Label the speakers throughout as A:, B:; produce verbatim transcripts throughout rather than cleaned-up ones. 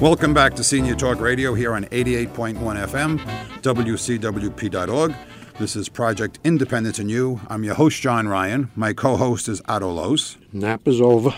A: Welcome back to Senior Talk Radio here on eighty-eight point one F M, W C W P dot org. This is Project Independence and You. I'm your host, John Ryan. My co-host is Otto Los.
B: Nap is over.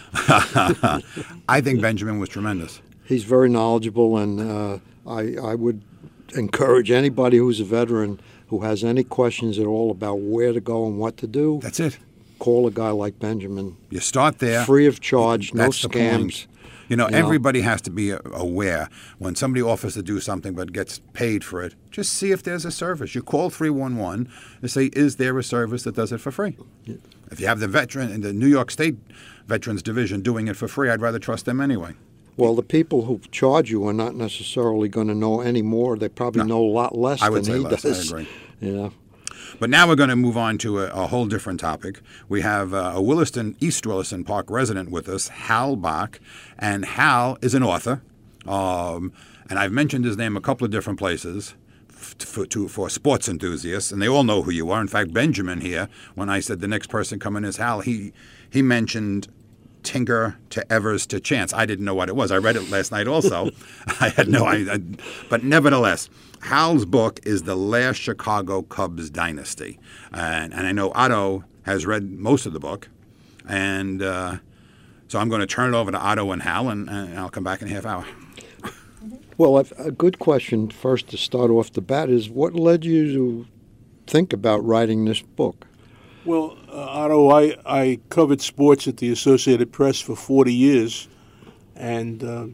A: I think Benjamin was tremendous.
B: He's very knowledgeable, and uh, I, I would encourage anybody who's a veteran who has any questions at all about where to go and what to do.
A: That's it.
B: Call a guy like Benjamin.
A: You start there.
B: Free of charge, no
A: That's the
B: scams.
A: point. You know,
B: You know?
A: everybody has to be aware when somebody offers to do something but gets paid for it. Just see if there's a service. You call three one one and say, is there a service that does it for free? Yeah. If you have the veteran in the New York State Veterans Division doing it for free, I'd rather trust them anyway.
B: Well, the people who charge you are not necessarily going to know any more. They probably
A: No.
B: know a lot less
A: I would
B: than
A: say
B: he
A: less.
B: does.
A: I agree.
B: You know?
A: But now we're going to move on to a, a whole different topic. We have uh, a Williston, East Williston Park resident with us, Hal Bach. And Hal is an author. Um, and I've mentioned his name a couple of different places f- for, to, for sports enthusiasts. And they all know who you are. In fact, Benjamin here, when I said the next person coming is Hal, he, he mentioned Tinker to Evers to Chance. I didn't know what it was. I read it last night also. I had no idea. But nevertheless, Hal's book is The Last Chicago Cubs Dynasty. And, and I know Otto has read most of the book. And uh, so I'm going to turn it over to Otto and Hal, and, and I'll come back in a half hour.
B: Well, a good question first to start off the bat is, what led you to think about writing this book?
C: Well, uh, Otto, I, I covered sports at the Associated Press for forty years, and uh,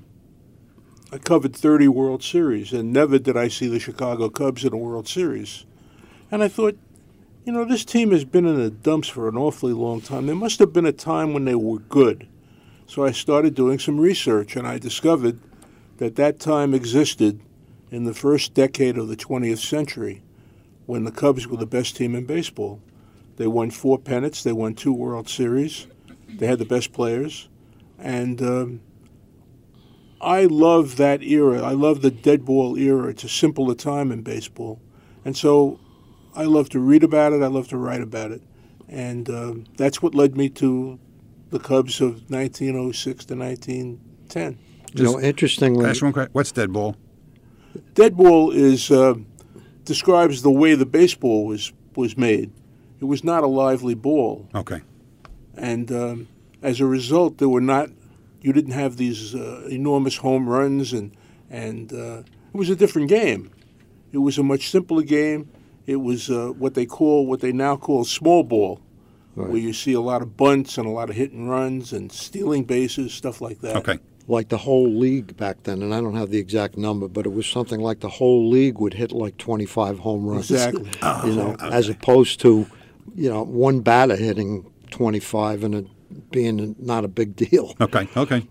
C: I covered thirty World Series, and never did I see the Chicago Cubs in a World Series. And I thought, you know, this team has been in the dumps for an awfully long time. There must have been a time when they were good. So I started doing some research, and I discovered that that time existed in the first decade of the twentieth century, when the Cubs were the best team in baseball. They won four pennants. They won two World Series. They had the best players. And um, I love that era. I love the dead ball era. It's a simpler time in baseball. And so I love to read about it. I love to write about it. And um, that's what led me to the Cubs of nineteen oh six to nineteen ten.
B: You know, interestingly,
A: Ask one question. What's dead ball?
C: Dead ball is uh, describes the way the baseball was, was made. It was not a lively ball.
A: Okay.
C: And um, as a result, there were not, you didn't have these uh, enormous home runs, and, and uh, it was a different game. It was a much simpler game. It was uh, what they call, what they now call small ball,
B: right,
C: where you see a lot of bunts and a lot of hit and runs and stealing bases, stuff like that.
A: Okay.
B: like the whole league back then, and I don't have the exact number, but it was something like the whole league would hit like twenty-five home runs.
C: Exactly.
A: Oh,
B: you know,
A: okay.
B: as opposed to, you know, one batter hitting twenty-five and it being not a big deal.
A: Okay, okay.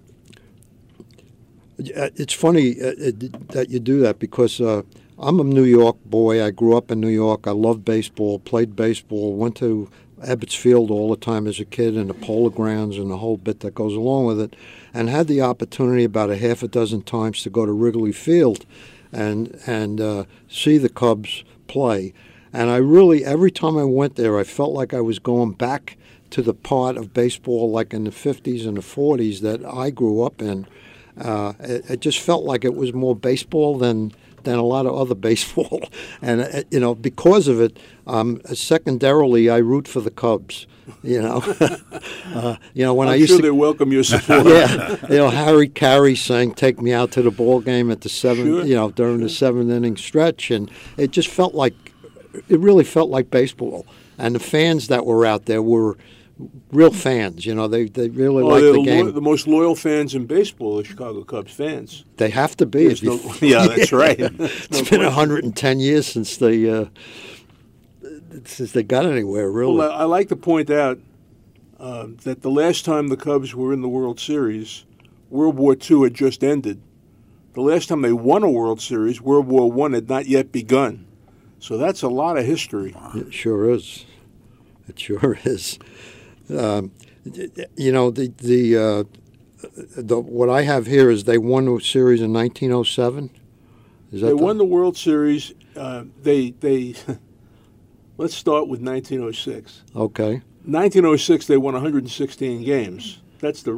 B: It's funny uh, it, that you do that because uh, I'm a New York boy. I grew up in New York. I loved baseball, played baseball, went to Ebbets Field all the time as a kid, and the Polo Grounds and the whole bit that goes along with it, and had the opportunity about a half a dozen times to go to Wrigley Field and and uh, see the Cubs play. And I really, every time I went there, I felt like I was going back to the part of baseball like in the fifties and the forties that I grew up in. Uh, it, it just felt like it was more baseball than than a lot of other baseball. And, uh, you know, because of it, um, secondarily, I root for the Cubs, you know. uh, you know, when
C: I'm
B: I used
C: sure
B: to...
C: they welcome your support.
B: Yeah, you know, Harry Carey saying, take me out to the ball game at the seventh,
C: Sure.
B: you know, during the seventh inning stretch. And it just felt like, it really felt like baseball. And the fans that were out there were real fans, you know, they they really
C: Oh,
B: liked
C: they're
B: the
C: the,
B: game.
C: lo- the most loyal fans in baseball are Chicago Cubs fans.
B: They have to be.
C: There's
B: if you-
C: no- yeah, that's right.
B: It's
C: No
B: been
C: question.
B: one hundred ten years since they uh, since they got anywhere, really.
C: Well, I, I like to point out uh, that the last time the Cubs were in the World Series, World War Two had just ended. The last time they won a World Series, World War One had not yet begun. So that's a lot of history.
B: It sure is. It sure is. Um, you know, the the, uh, the what I have here is they won the series in nineteen oh seven. Is that
C: They
B: the,
C: won the World Series. Uh, they they let's start with nineteen oh six.
B: Okay.
C: nineteen oh six, they won one hundred sixteen games. That's the record.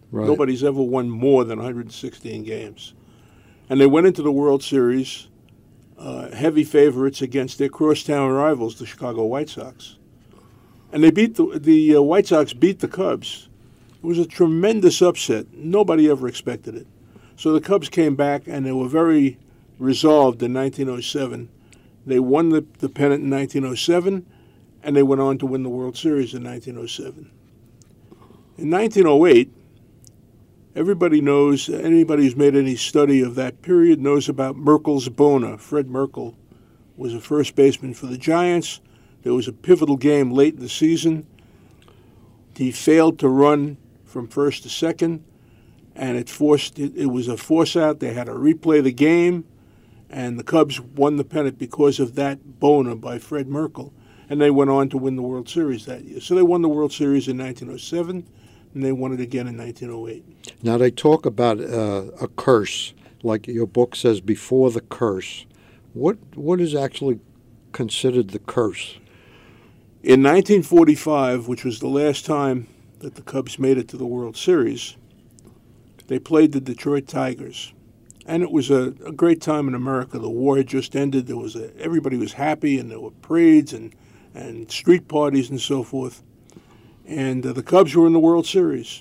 B: Right.
C: Nobody's ever won more than one hundred sixteen games. And they went into the World Series uh, heavy favorites against their crosstown rivals, the Chicago White Sox. And they beat the, the uh, White Sox beat the Cubs. It was a tremendous upset. Nobody ever expected it. So the Cubs came back, and they were very resolved in nineteen oh seven. They won the, the pennant in nineteen oh seven, and they went on to win the World Series in nineteen oh seven. In nineteen oh eight, everybody knows, anybody who's made any study of that period knows about Merkle's Bona. Fred Merkle was a first baseman for the Giants. There was a pivotal game late in the season. He failed to run from first to second, and it forced it, it was a force out. They had to replay the game, and the Cubs won the pennant because of that Bona by Fred Merkle, and they went on to win the World Series that year. So they won the World Series in nineteen oh seven, and they won it again in nineteen oh eight.
B: Now they talk about uh, a curse, like your book says, before the curse. What what is actually considered the curse?
C: In nineteen forty-five, which was the last time that the Cubs made it to the World Series, they played the Detroit Tigers. And it was a, a great time in America. The war had just ended. There was a, everybody was happy, and there were parades and, and street parties and so forth. And uh, the Cubs were in the World Series.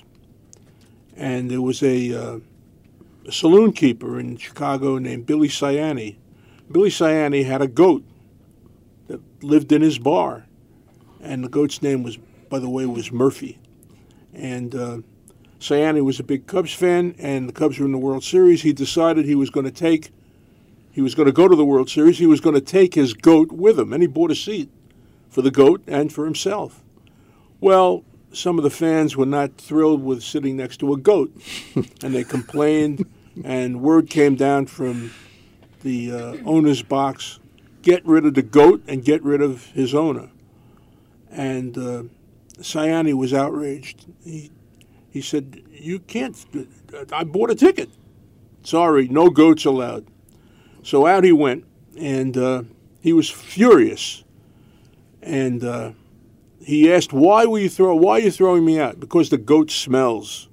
C: And there was a, uh, a saloon keeper in Chicago named Billy Ciani. Billy Ciani had a goat that lived in his bar. And the goat's name was, by the way, was Murphy. And uh, Ciani was a big Cubs fan, and the Cubs were in the World Series. He decided he was going to take, he was going to go to the World Series. He was going to take his goat with him, and he bought a seat for the goat and for himself. Well, some of the fans were not thrilled with sitting next to a goat, and they complained, and word came down from the uh, owner's box, get rid of the goat and get rid of his owner. And uh, Ciani was outraged. He, he said, you can't, I bought a ticket. Sorry, no goats allowed. So out he went, and uh, he was furious. And uh, he asked, why were you throw, why are you throwing me out? Because the goat smells.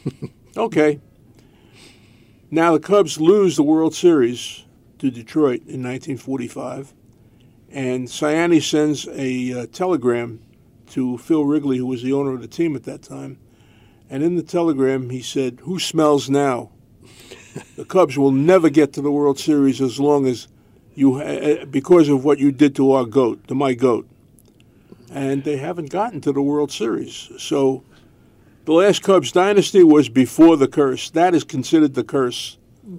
C: Okay. Now the Cubs lose the World Series to Detroit in nineteen forty-five. And Ciani sends a uh, telegram to Phil Wrigley, who was the owner of the team at that time. And in the telegram, he said, who smells now? The Cubs will never get to the World Series as long as you, uh, because of what you did to our goat, to my goat. And they haven't gotten to the World Series. So the last Cubs dynasty was before the curse. That is considered the curse.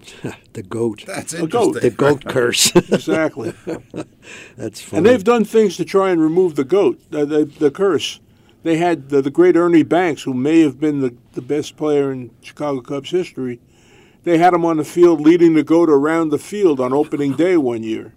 B: The goat.
A: That's
C: A
A: interesting.
C: goat.
B: The goat curse.
C: Exactly.
B: That's funny.
C: And they've done things to try and remove the goat, uh, the, the curse. They had the, the great Ernie Banks, who may have been the, the best player in Chicago Cubs history. They had him on the field leading the goat around the field on opening day one year.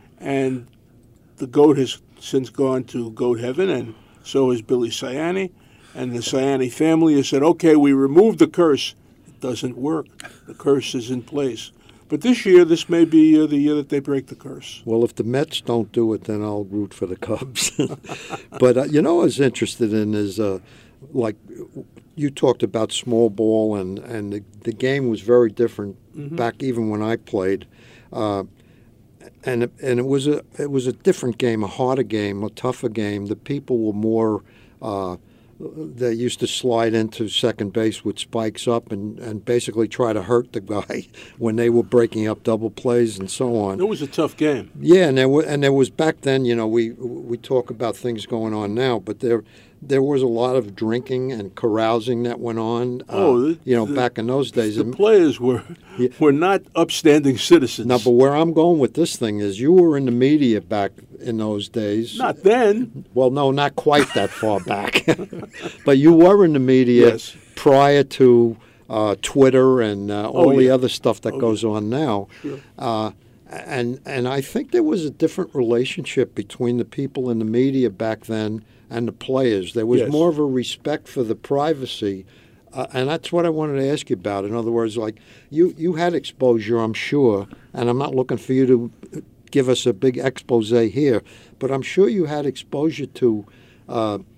C: And the goat has since gone to goat heaven, and so has Billy Ciani. And the Ciani family has said, okay, we removed the curse. It doesn't work. The curse is in place. But this year, this may be uh, the year that they break the curse.
B: Well, if the Mets don't do it, then I'll root for the Cubs. But, uh, you know, what I was interested in is, uh, like, you talked about small ball, and, and the, the game was very different mm-hmm. back even when I played. Uh, and it, and it was a it was a different game, a harder game, a tougher game. The people were more uh, they used to slide into second base with spikes up and, and basically try to hurt the guy when they were breaking up double plays and so on.
C: It was a tough game.
B: Yeah, and there was, and there was back then, you know, we we talk about things going on now, but there there was a lot of drinking and carousing that went on.
C: Oh,
B: uh,
C: the,
B: you know,
C: the,
B: back in those days.
C: The players were
B: yeah.
C: were not upstanding citizens.
B: No, but where I'm going with this thing is you were in the media back in those days.
C: Not then.
B: Well, no, not quite that far back. But you were in the media
C: yes.
B: prior to uh, Twitter and uh, all
C: oh,
B: the
C: yeah.
B: other stuff that
C: oh,
B: goes
C: yeah.
B: on now.
C: Sure.
B: Uh, and and I think there was a different relationship between the people in the media back then and the players. There was
C: yes.
B: more of a respect for the privacy. Uh, and that's what I wanted to ask you about. In other words, like you, you had exposure, I'm sure, and I'm not looking for you to give us a big expose here, but I'm sure you had exposure to uh,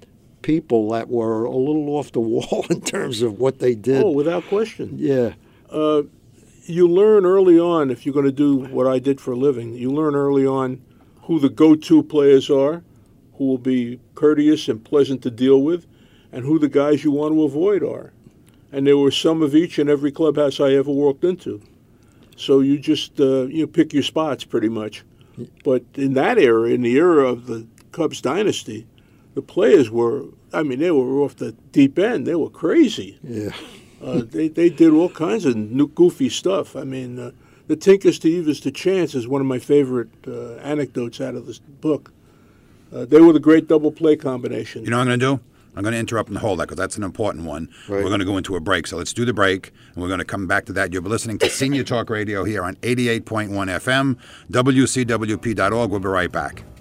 B: people that were a little off the wall in terms of what they did.
C: Oh, without question.
B: Yeah.
C: Uh, you learn early on, if you're going to do what I did for a living, you learn early on who the go-to players are, who will be courteous and pleasant to deal with, and who the guys you want to avoid are. And there were some of each in every clubhouse I ever walked into. So you just uh, you pick your spots pretty much. But in that era, in the era of the Cubs dynasty, the players were, I mean, they were off the deep end. They were crazy.
B: Yeah.
C: Uh, they, they did all kinds of new, goofy stuff. I mean, uh, the Tinker Stevens to Chance is one of my favorite uh, anecdotes out of this book. Uh, they were the great double play combination.
A: You know what I'm going to do? I'm going to interrupt and hold that because that's an important one.
B: Right.
A: We're going to go into a break. So let's do the break, and we're going to come back to that. You're listening to Senior Talk Radio here on eighty-eight point one F M, W C W P dot org. We'll be right back.